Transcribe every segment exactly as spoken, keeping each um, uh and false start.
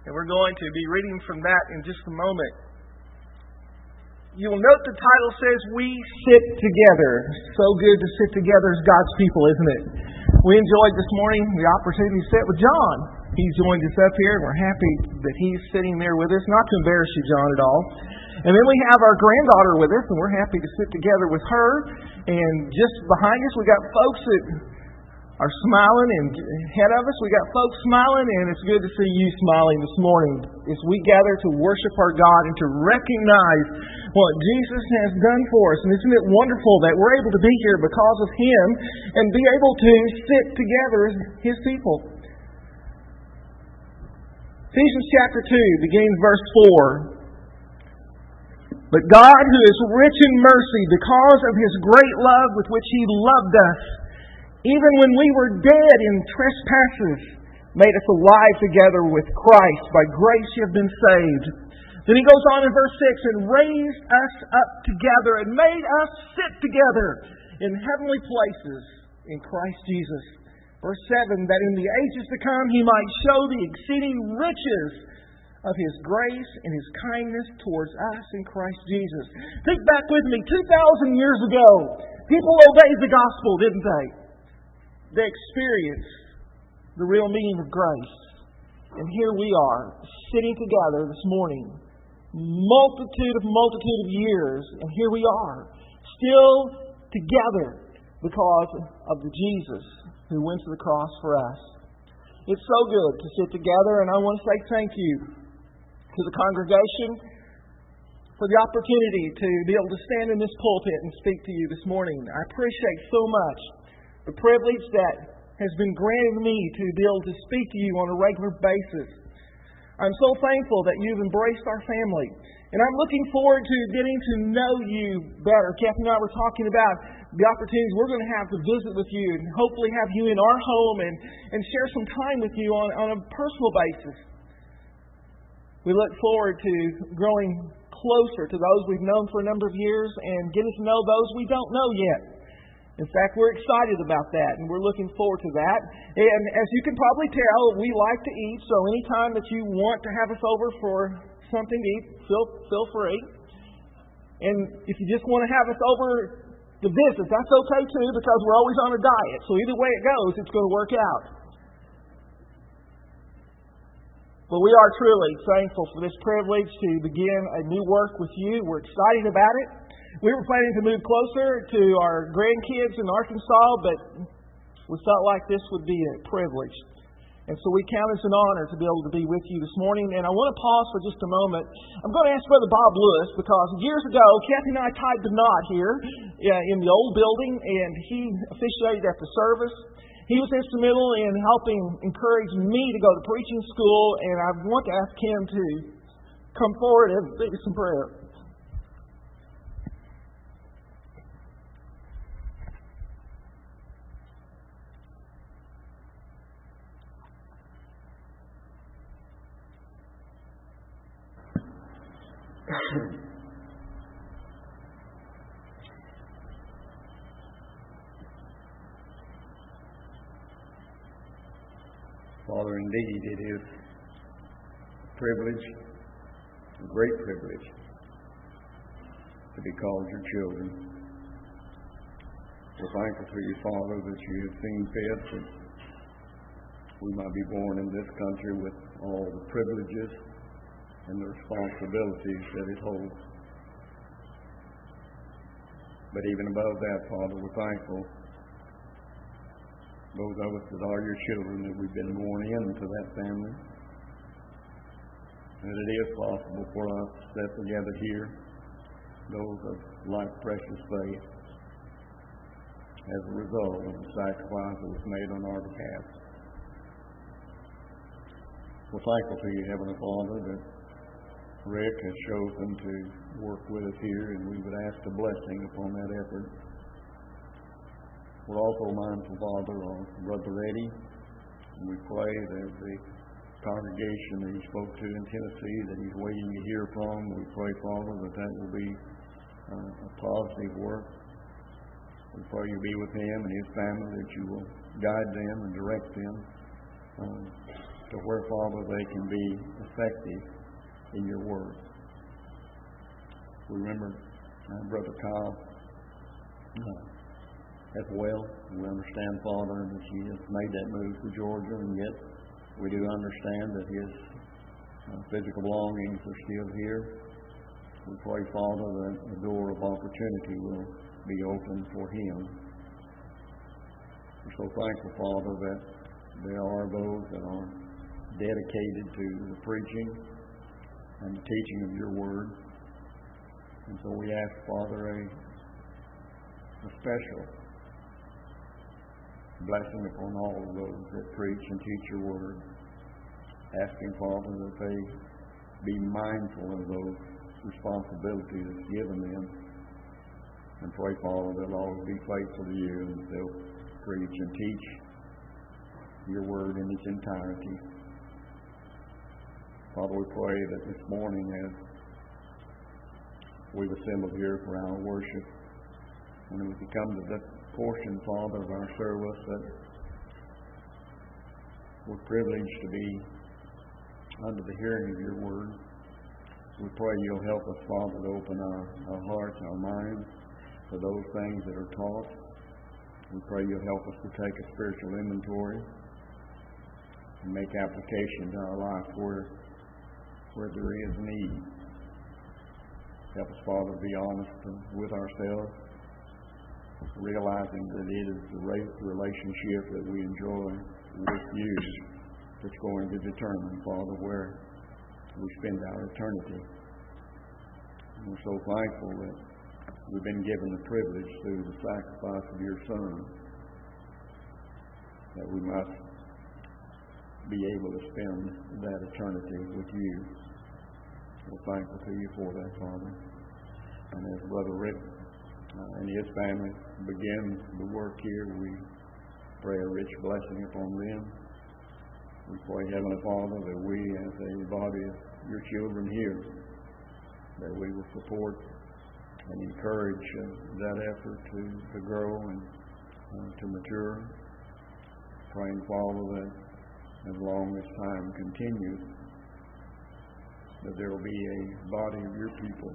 And we're going to be reading from that in just a moment. You'll note the title says, We Sit Together. So good to sit together as God's people, isn't it? We enjoyed this morning the opportunity to sit with John. He's joined us up here, and we're happy that he's sitting there with us. Not to embarrass you, John, at all. And then we have our granddaughter with us, and we're happy to sit together with her. And just behind us, we got folks that are smiling, and ahead of us, we got folks smiling, and it's good to see you smiling this morning as we gather to worship our God and to recognize what Jesus has done for us. And isn't it wonderful that we're able to be here because of Him and be able to sit together as His people? Ephesians chapter two, beginning verse four. But God, who is rich in mercy, because of His great love with which He loved us, even when we were dead in trespasses, made us alive together with Christ. By grace you have been saved. Then he goes on in verse six, and raised us up together and made us sit together in heavenly places in Christ Jesus. Verse seven, that in the ages to come He might show the exceeding riches of His grace and His kindness towards us in Christ Jesus. Think back with me, two thousand years ago, people obeyed the gospel, didn't they? They experienced the real meaning of grace. And here we are, sitting together this morning, multitude of multitude of years, and here we are, still together because of the Jesus who went to the cross for us. It's so good to sit together, and I want to say thank you to the congregation for the opportunity to be able to stand in this pulpit and speak to you this morning. I appreciate so much the privilege that has been granted me to be able to speak to you on a regular basis. I'm so thankful that you've embraced our family. And I'm looking forward to getting to know you better. Kathy and I were talking about the opportunities we're going to have to visit with you and hopefully have you in our home and, and share some time with you on, on a personal basis. We look forward to growing closer to those we've known for a number of years and getting to know those we don't know yet. In fact, we're excited about that, and we're looking forward to that. And as you can probably tell, we like to eat, so anytime that you want to have us over for something to eat, feel, feel free. And if you just want to have us over to visit, that's okay too, because we're always on a diet. So either way it goes, it's going to work out. But we are truly thankful for this privilege to begin a new work with you. We're excited about it. We were planning to move closer to our grandkids in Arkansas, but we felt like this would be a privilege. And so we count it as an honor to be able to be with you this morning. And I want to pause for just a moment. I'm going to ask Brother Bob Lewis, because years ago, Kathy and I tied the knot here in the old building, and he officiated at the service. He was instrumental in helping encourage me to go to preaching school, and I want to ask him to come forward and lead us in prayer. Father, indeed it is a privilege, a great privilege, to be called your children. We're thankful to you, Father, that you have seen fit that we might be born in this country with all the privileges and the responsibilities that it holds. But even above that, Father, we're thankful, those of us that are your children, that we've been born into that family, and that it is possible for us to sit together here, those of like precious faith, as a result of the sacrifice that was made on our behalf. We're thankful to you, Heavenly Father, that Rick has chosen to work with us here, and we would ask a blessing upon that effort. We're also mindful, Father, of Brother Eddie, and we pray that the congregation that he spoke to in Tennessee, that he's waiting to hear from, we pray, Father, that that will be uh, a positive work. We pray you be with him and his family, that you will guide them and direct them. Um, to where, Father, they can be effective in your word. We remember uh, Brother Kyle uh, as well. We understand, Father, that he has made that move to Georgia, and yet we do understand that his uh, physical belongings are still here. We pray, Father, that the door of opportunity will be open for him. We're so thankful, Father, that there are those that are dedicated to the preaching and the teaching of your word. And so we ask, Father, a, a special blessing upon all of those that preach and teach your word. Asking, Father, that they be mindful of those responsibilities that's given them. And pray, Father, they'll always be faithful to you and they'll preach and teach your word in its entirety. Father, we pray that this morning as we've assembled here for our worship, when we come to that portion, Father, of our service that we're privileged to be under the hearing of your word, we pray you'll help us, Father, to open our, our hearts, our minds to those things that are taught. We pray you'll help us to take a spiritual inventory and make application to our life where, where there is need. Help us, Father, to be honest with ourselves, realizing that it is the relationship that we enjoy with you that's going to determine, Father, where we spend our eternity. And we're so thankful that we've been given the privilege through the sacrifice of your Son that we must be able to spend that eternity with you. We're thankful to you for that, Father. And as Brother Rick uh, and his family begin the work here, we pray a rich blessing upon them. We pray, Heavenly Father, that we as a body of your children here, that we will support and encourage uh, that effort to, to grow and uh, to mature. Praying, Father, that as long as time continues, that there will be a body of your people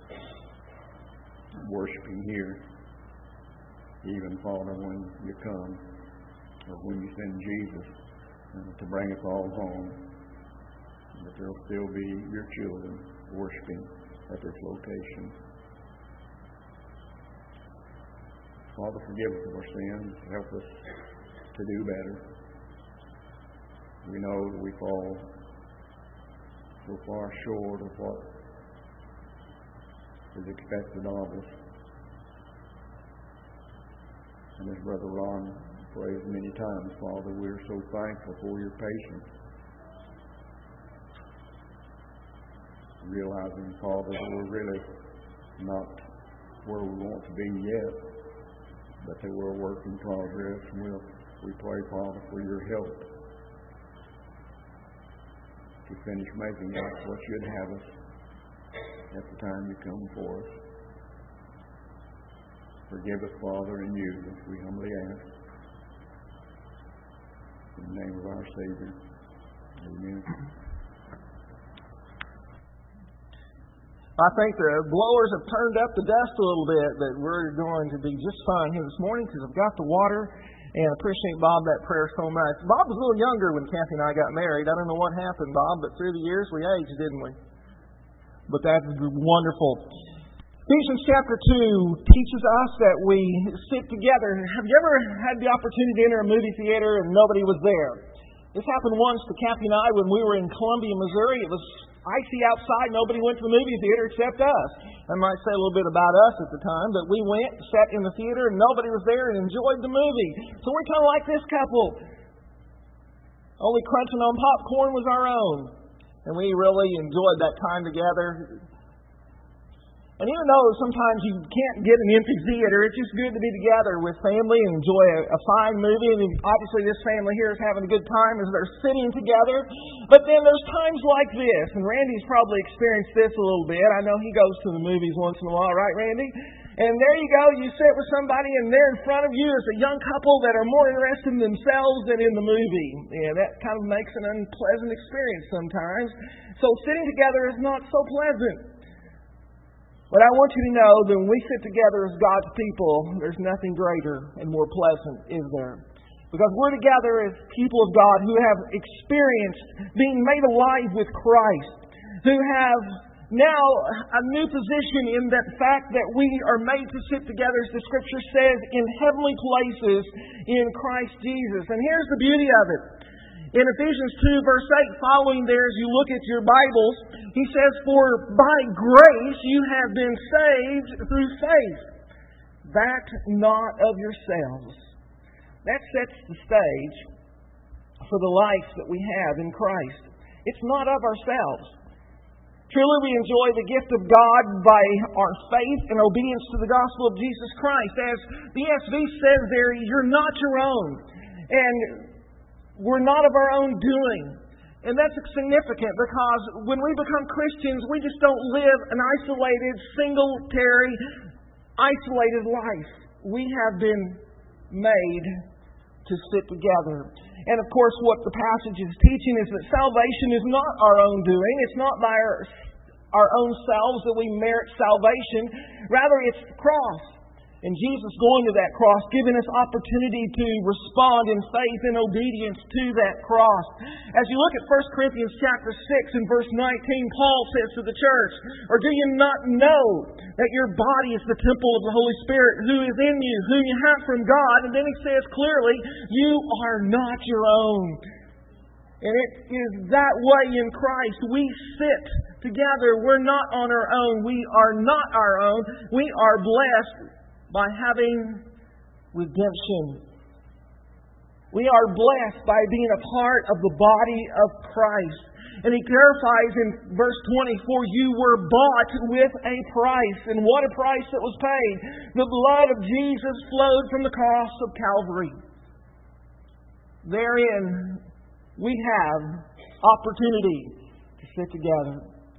worshiping here, even, Father, when you come, or when you send Jesus uh, to bring us all home, that there will still be your children worshiping at this location. Father, forgive us of our sins. Help us to do better. We know that we fall so far short of what is expected of us. And as Brother Ron prays many times, Father, we are so thankful for your patience. Realizing, Father, that we're really not where we want to be yet, but that we're a work in progress. And we'll, we pray, Father, for your help to finish making us what you'd have us at the time you come for us. Forgive us, Father, and you, as we humbly ask. In the name of our Savior. Amen. I think the blowers have turned up the dust a little bit, but we're going to be just fine here this morning because I've got the water, and I appreciate, Bob, that prayer so much. Bob was a little younger when Kathy and I got married. I don't know what happened, Bob, but through the years we aged, didn't we? But that's wonderful. Ephesians chapter two teaches us that we sit together. Have you ever had the opportunity to enter a movie theater and nobody was there? This happened once to Kathy and I when we were in Columbia, Missouri. It was icy outside. Nobody went to the movie theater except us. I might say a little bit about us at the time, but we went, sat in the theater, and nobody was there and enjoyed the movie. So we're kind of like this couple. Only crunching on popcorn was our own. And we really enjoyed that time together. And even though sometimes you can't get an empty theater, it's just good to be together with family and enjoy a, a fine movie. And obviously this family here is having a good time as they're sitting together. But then there's times like this, and Randy's probably experienced this a little bit. I know he goes to the movies once in a while, right, Randy? And there you go, you sit with somebody and there in front of you is a young couple that are more interested in themselves than in the movie. Yeah, that kind of makes an unpleasant experience sometimes. So sitting together is not so pleasant. But I want you to know that when we sit together as God's people, there's nothing greater and more pleasant, is there? Because we're together as people of God who have experienced being made alive with Christ, who have now a new position in that fact that we are made to sit together, as the Scripture says, in heavenly places in Christ Jesus. And here's the beauty of it. In Ephesians two, verse eight, following there, as you look at your Bibles, he says, "For by grace you have been saved through faith, that not of yourselves." That sets the stage for the life that we have in Christ. It's not of ourselves. Truly, we enjoy the gift of God by our faith and obedience to the gospel of Jesus Christ. As the E S V says there, you're not your own. And we're not of our own doing. And that's significant because when we become Christians, we just don't live an isolated, single-tary, isolated life. We have been made to sit together. And of course, what the passage is teaching is that salvation is not our own doing. It's not by our, our own selves that we merit salvation. Rather, it's the cross. And Jesus going to that cross, giving us opportunity to respond in faith and obedience to that cross. As you look at First Corinthians chapter six and verse nineteen, Paul says to the church, "Or do you not know that your body is the temple of the Holy Spirit who is in you, whom you have from God?" And then he says clearly, "You are not your own." And it is that way in Christ. We sit together. We're not on our own. We are not our own. We are blessed by having redemption. We are blessed by being a part of the body of Christ. And he clarifies in verse twenty, "For you were bought with a price." And what a price that was paid. The blood of Jesus flowed from the cross of Calvary. Therein we have opportunity to sit together.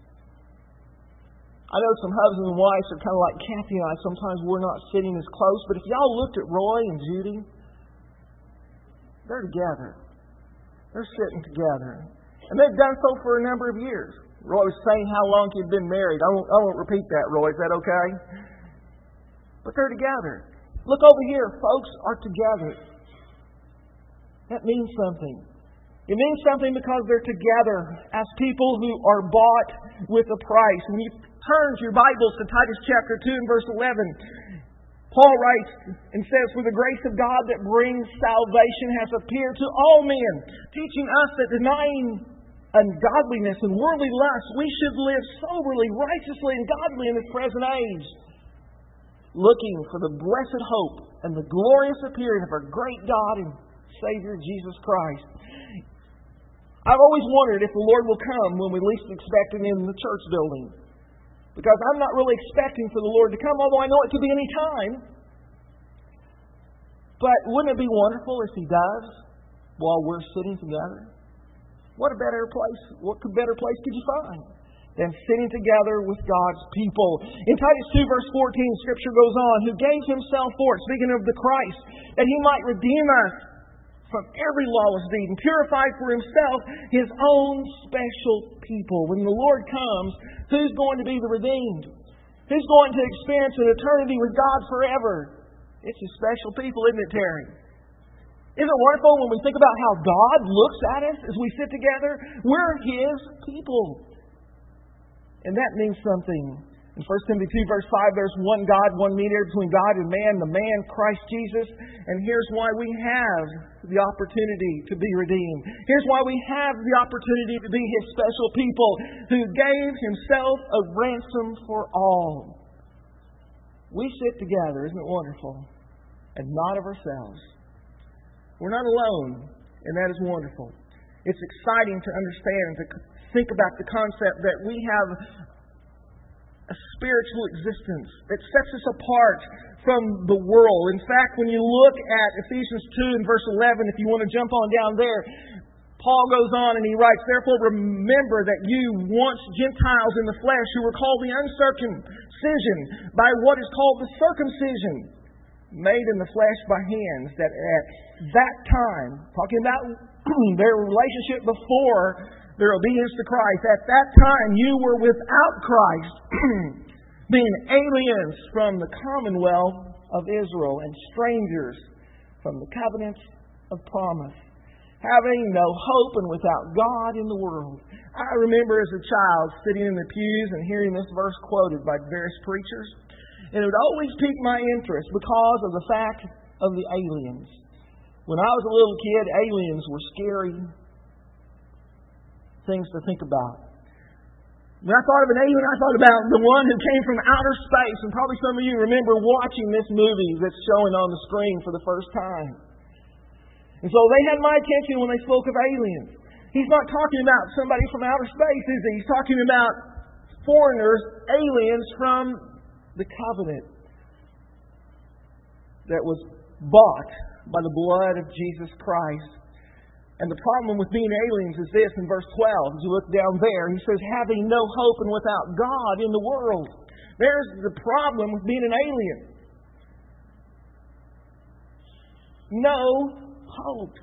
I know some husbands and wives are kind of like Kathy and I. Sometimes we're not sitting as close. But if y'all looked at Roy and Judy, they're together. They're sitting together. And they've done so for a number of years. Roy was saying how long he'd been married. I won't, I won't repeat that, Roy. Is that okay? But they're together. Look over here. Folks are together. That means something. It means something because they're together as people who are bought with a price. When you turn your Bibles to Titus chapter two and verse eleven, Paul writes and says, "For the grace of God that brings salvation has appeared to all men, teaching us that denying ungodliness and worldly lust, we should live soberly, righteously, and godly in this present age, looking for the blessed hope and the glorious appearing of our great God and Savior Jesus Christ." I've always wondered if the Lord will come when we least expect Him in the church building. Because I'm not really expecting for the Lord to come, although I know it could be any time. But wouldn't it be wonderful if He does while we're sitting together? What a better place, what better place could you find than sitting together with God's people? In Titus two verse fourteen, Scripture goes on, "Who gave Himself for it," speaking of the Christ, "that He might redeem us from every lawless deed and purify for Himself His own special people." When the Lord comes, who's going to be the redeemed? Who's going to experience an eternity with God forever? It's His special people, isn't it, Terry? Isn't it wonderful when we think about how God looks at us as we sit together? We're His people. And that means something. In First Timothy two verse five, there's one God, one mediator between God and man, the man Christ Jesus. And here's why we have the opportunity to be redeemed. Here's why we have the opportunity to be His special people, who gave Himself a ransom for all. We sit together, isn't it wonderful? And not of ourselves. We're not alone, and that is wonderful. It's exciting to understand, to think about the concept that we have a spiritual existence that sets us apart from the world. In fact, when you look at Ephesians two and verse eleven, if you want to jump on down there, Paul goes on and he writes, "Therefore remember that you once Gentiles in the flesh who were called the uncircumcision by what is called the circumcision, made in the flesh by hands, that at that time," talking about their relationship before their obedience to Christ, "at that time you were without Christ, being aliens from the commonwealth of Israel and strangers from the covenants of promise, having no hope and without God in the world." I remember as a child sitting in the pews and hearing this verse quoted by various preachers, and it would always pique my interest because of the fact of the aliens. When I was a little kid, aliens were scary things to think about. When I thought of an alien, I thought about the one who came from outer space, and probably some of you remember watching this movie that's showing on the screen for the first time. And so they had my attention when they spoke of aliens. He's not talking about somebody from outer space, is he? He's talking about foreigners, aliens from the covenant that was bought by the blood of Jesus Christ. And the problem with being aliens is this in verse twelve. As you look down there, he says, "having no hope and without God in the world." There's the problem with being an alien. No hope.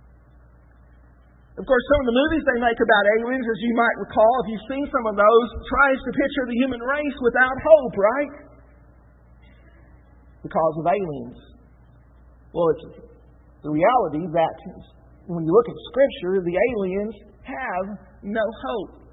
Of course, some of the movies they make about aliens, as you might recall, if you've seen some of those, tries to picture the human race without hope, right? Because of aliens. Well, it's the reality that when you look at Scripture, the aliens have no hope.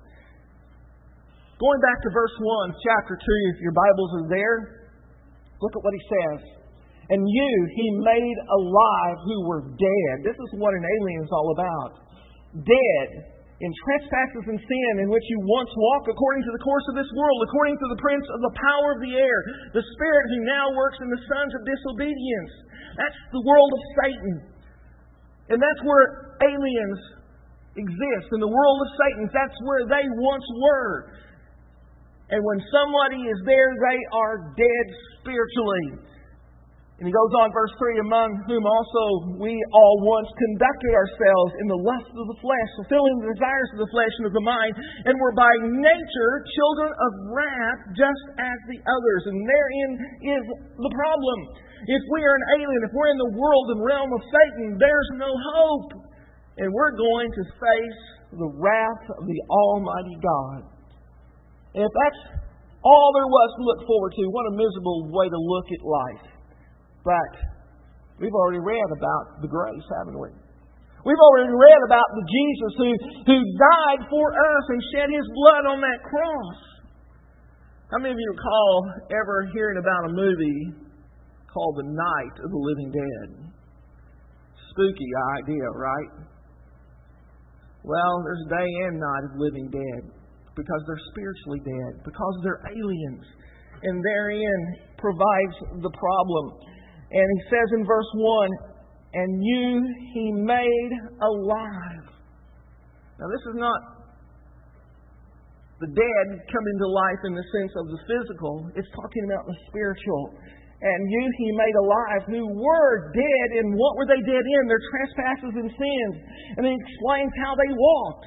Going back to verse one, chapter two, if your Bibles are there, look at what he says. "And you he made alive who were dead." This is what an alien is all about. Dead in trespasses and sin, in which you once walked according to the course of this world, according to the prince of the power of the air, the spirit who now works in the sons of disobedience. That's the world of Satan. And that's where aliens exist, in the world of Satan. That's where they once were. And when somebody is there, they are dead spiritually. And he goes on, verse three, "among whom also we all once conducted ourselves in the lust of the flesh, fulfilling the desires of the flesh and of the mind, and were by nature children of wrath, just as the others." And therein is the problem. If we are an alien, if we're in the world and realm of Satan, there's no hope. And we're going to face the wrath of the Almighty God. And if that's all there was to look forward to, what a miserable way to look at life. But we've already read about the grace, haven't we? We've already read about the Jesus who, who died for us and shed His blood on that cross. How many of you recall ever hearing about a movie called The Night of the Living Dead? Spooky idea, right? Well, there's day and night of living dead because they're spiritually dead, because they're aliens. And therein provides the problem. And he says in verse one, "and you he made alive." Now this is not the dead coming to life in the sense of the physical. It's talking about the spiritual. "And you he made alive who were dead." And what were they dead in? Their trespasses and sins. And he explains how they walked.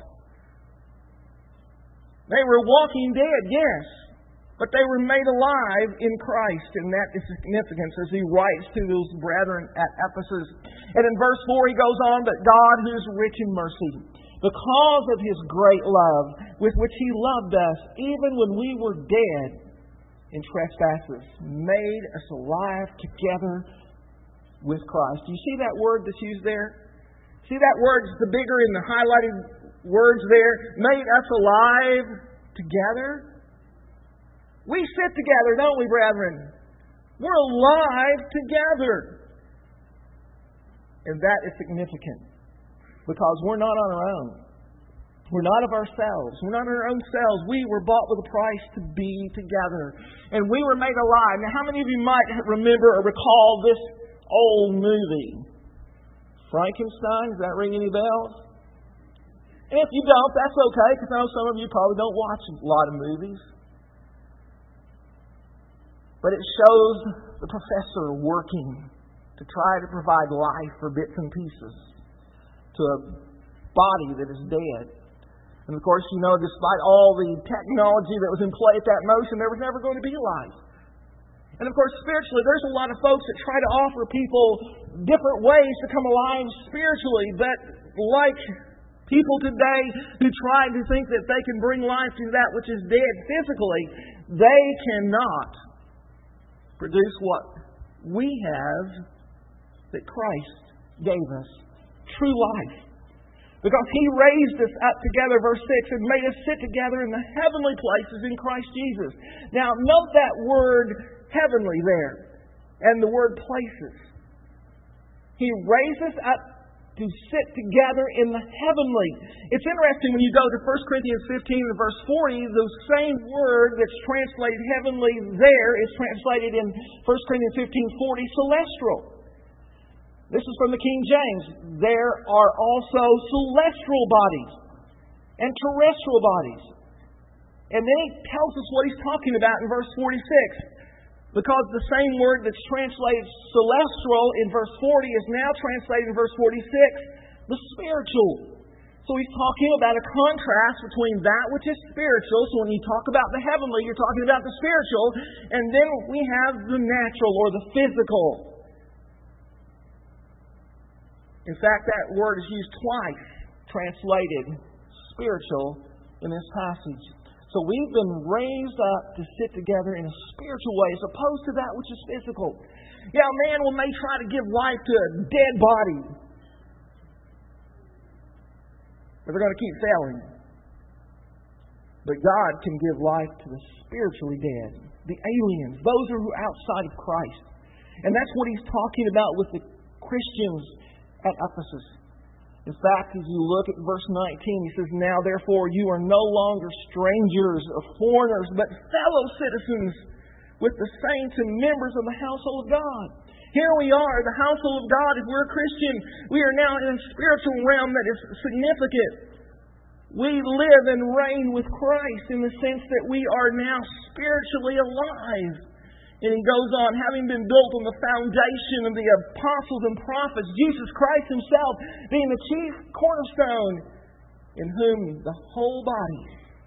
They were walking dead, yes. But they were made alive in Christ, and that is significant as he writes to those brethren at Ephesus. And in verse four he goes on, "But God, who is rich in mercy, because of His great love with which He loved us, even when we were dead in trespasses, made us alive together with Christ." Do you see that word that's used there? See that word, the bigger in the highlighted words there? Made us alive together. We sit together, don't we, brethren? We're alive together. And that is significant. Because we're not on our own. We're not of ourselves. We're not in our own selves. We were bought with a price to be together. And we were made alive. Now, how many of you might remember or recall this old movie? Frankenstein? Does that ring any bells? And if you don't, that's okay, because I know some of you probably don't watch a lot of movies. But it shows the professor working to try to provide life for bits and pieces to a body that is dead. And of course, you know, despite all the technology that was in play at that motion, there was never going to be life. And of course, spiritually, there's a lot of folks that try to offer people different ways to come alive spiritually, but like people today who try to think that they can bring life to that which is dead physically, they cannot produce what we have that Christ gave us, true life. Because He raised us up together, verse six, and made us sit together in the heavenly places in Christ Jesus. Now, note that word heavenly there, and the word places. He raised us up to sit together in the heavenly. It's interesting when you go to First Corinthians fifteen and verse forty, the same word that's translated heavenly there is translated in First Corinthians fifteen forty, celestial. This is from the King James. There are also celestial bodies and terrestrial bodies. And then he tells us what he's talking about in verse forty-six. Because the same word that's translated celestial in verse forty is now translated in verse forty-six, the spiritual. So he's talking about a contrast between that which is spiritual. So when you talk about the heavenly, you're talking about the spiritual. And then we have the natural or the physical. In fact, that word is used twice, translated spiritual, in this passage. So we've been raised up to sit together in a spiritual way as opposed to that which is physical. Yeah, man will may try to give life to a dead body, but they're going to keep failing. But God can give life to the spiritually dead, the aliens, those who are outside of Christ. And that's what he's talking about with the Christians at Ephesus. In fact, as you look at verse nineteen, he says, "Now therefore you are no longer strangers or foreigners, but fellow citizens with the saints and members of the household of God." Here we are, the household of God. If we're a Christian, we are now in a spiritual realm that is significant. We live and reign with Christ in the sense that we are now spiritually alive. And he goes on, having been built on the foundation of the apostles and prophets, Jesus Christ Himself being the chief cornerstone, in whom the whole body,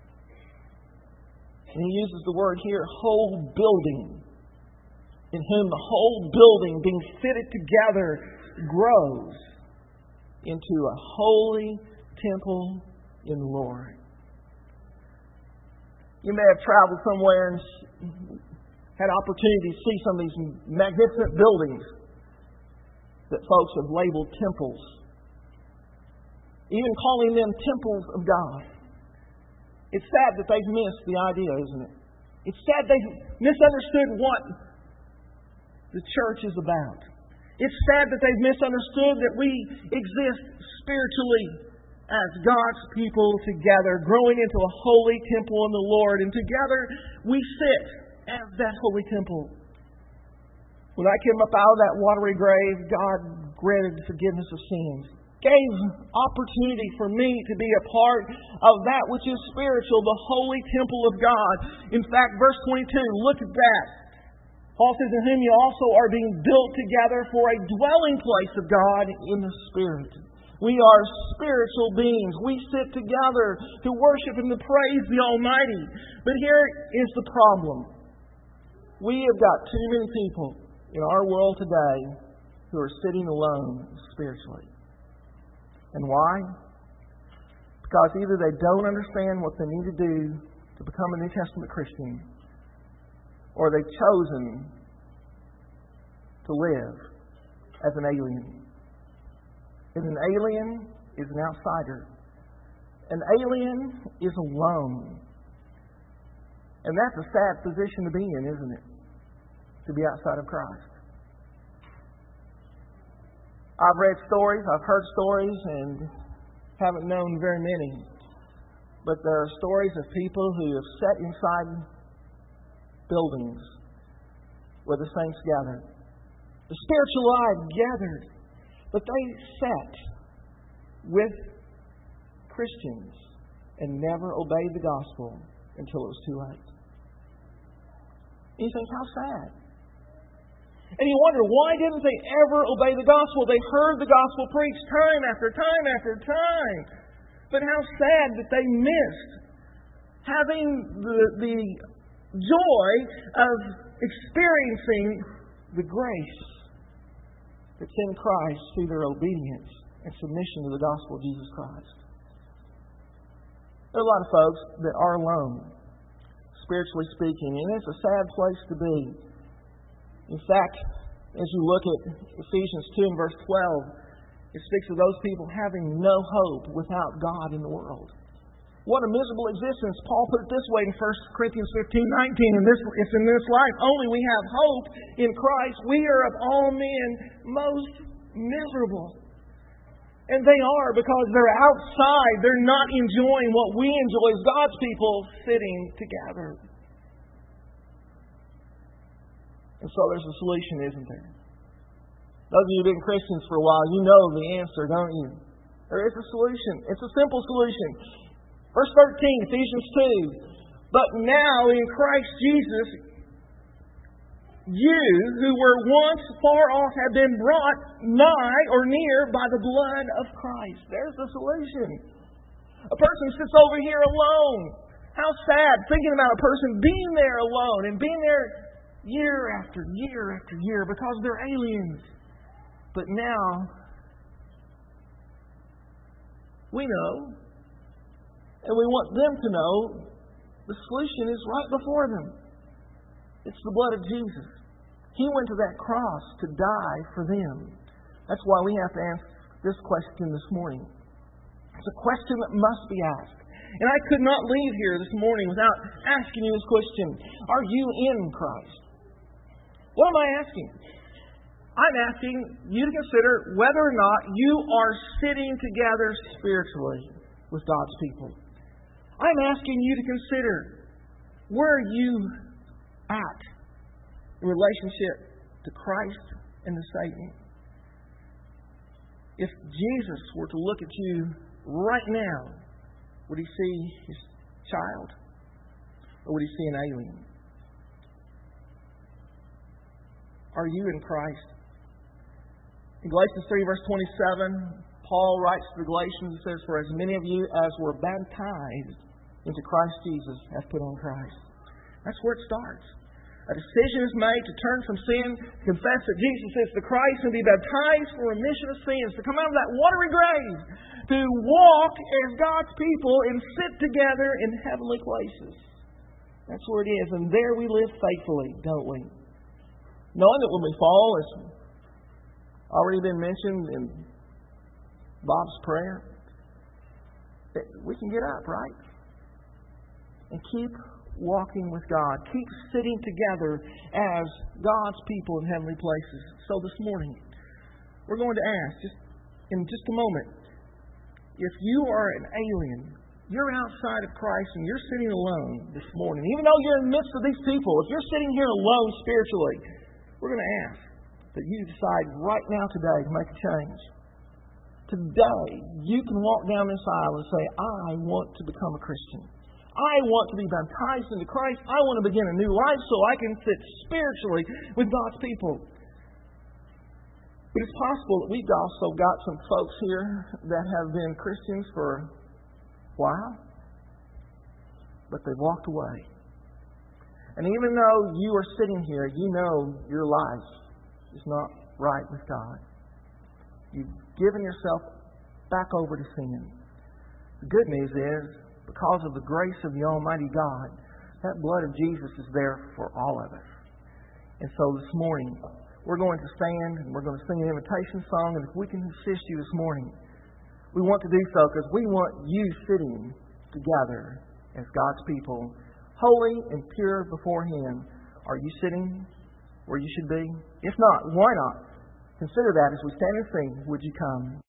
and he uses the word here, whole building, in whom the whole building being fitted together grows into a holy temple in the Lord. You may have traveled somewhere and had opportunity to see some of these magnificent buildings that folks have labeled temples. Even calling them temples of God. It's sad that they've missed the idea, isn't it? It's sad they've misunderstood what the church is about. It's sad that they've misunderstood that we exist spiritually as God's people together, growing into a holy temple in the Lord. And together we sit as that holy temple. When I came up out of that watery grave, God granted forgiveness of sins. Gave opportunity for me to be a part of that which is spiritual, the holy temple of God. In fact, verse twenty-two, look at that. Paul says, "In whom you also are being built together for a dwelling place of God in the Spirit." We are spiritual beings. We sit together to worship and to praise the Almighty. But here is the problem. We have got too many people in our world today who are sitting alone spiritually. And why? Because either they don't understand what they need to do to become a New Testament Christian, or they've chosen to live as an alien. And an alien is an outsider. An alien is alone. And that's a sad position to be in, isn't it? To be outside of Christ. I've read stories, I've heard stories, and haven't known very many. But there are stories of people who have sat inside buildings where the saints gathered. The spiritual life gathered. But they sat with Christians and never obeyed the gospel until it was too late. And you think, how sad. And you wonder, why didn't they ever obey the gospel? They heard the gospel preached time after time after time. But how sad that they missed having the, the joy of experiencing the grace that's in Christ through their obedience and submission to the gospel of Jesus Christ. There are a lot of folks that are alone, spiritually speaking, and it's a sad place to be. In fact, as you look at Ephesians two and verse twelve, it speaks of those people having no hope without God in the world. What a miserable existence. Paul put it this way in First Corinthians fifteen nineteen. In this, it's in this life only we have hope in Christ. We are of all men most miserable. And they are, because they're outside. They're not enjoying what we enjoy as God's people, sitting together. And so there's a solution, isn't there? Those of you who've been Christians for a while, you know the answer, don't you? There is a solution. It's a simple solution. Verse thirteen, Ephesians two. But now in Christ Jesus, you who were once far off have been brought nigh or near by the blood of Christ. There's the solution. A person sits over here alone. How sad, thinking about a person being there alone and being there year after year after year because they're aliens. But now, we know, and we want them to know, the solution is right before them. It's the blood of Jesus. He went to that cross to die for them. That's why we have to ask this question this morning. It's a question that must be asked. And I could not leave here this morning without asking you this question. Are you in Christ? What am I asking? I'm asking you to consider whether or not you are sitting together spiritually with God's people. I'm asking you to consider, where are you at in relationship to Christ and to Satan? If Jesus were to look at you right now, would He see His child? Or would He see an alien? Are you in Christ? In Galatians three, verse twenty-seven, Paul writes to the Galatians and says, For as many of you as were baptized into Christ Jesus have put on Christ. That's where it starts. A decision is made to turn from sin, confess that Jesus is the Christ, and be baptized for remission of sins, to come out of that watery grave, to walk as God's people and sit together in heavenly places. That's where it is. And there we live faithfully, don't we? Knowing that when we fall, as already been mentioned in Bob's prayer, that we can get up, right? And keep walking with God. Keep sitting together as God's people in heavenly places. So this morning, we're going to ask, just in just a moment, if you are an alien, you're outside of Christ and you're sitting alone this morning, even though you're in the midst of these people, if you're sitting here alone spiritually, we're going to ask that you decide right now today to make a change. Today, you can walk down this aisle and say, I want to become a Christian. I want to be baptized into Christ. I want to begin a new life so I can sit spiritually with God's people. But it's possible that we've also got some folks here that have been Christians for a while, but they've walked away. And even though you are sitting here, you know your life is not right with God. You've given yourself back over to sin. The good news is, because of the grace of the Almighty God, that blood of Jesus is there for all of us. And so this morning, we're going to stand and we're going to sing an invitation song. And if we can assist you this morning, we want to do so because we want you sitting together as God's people, holy and pure before Him. Are you sitting where you should be? If not, why not? Consider that as we stand and sing, would you come?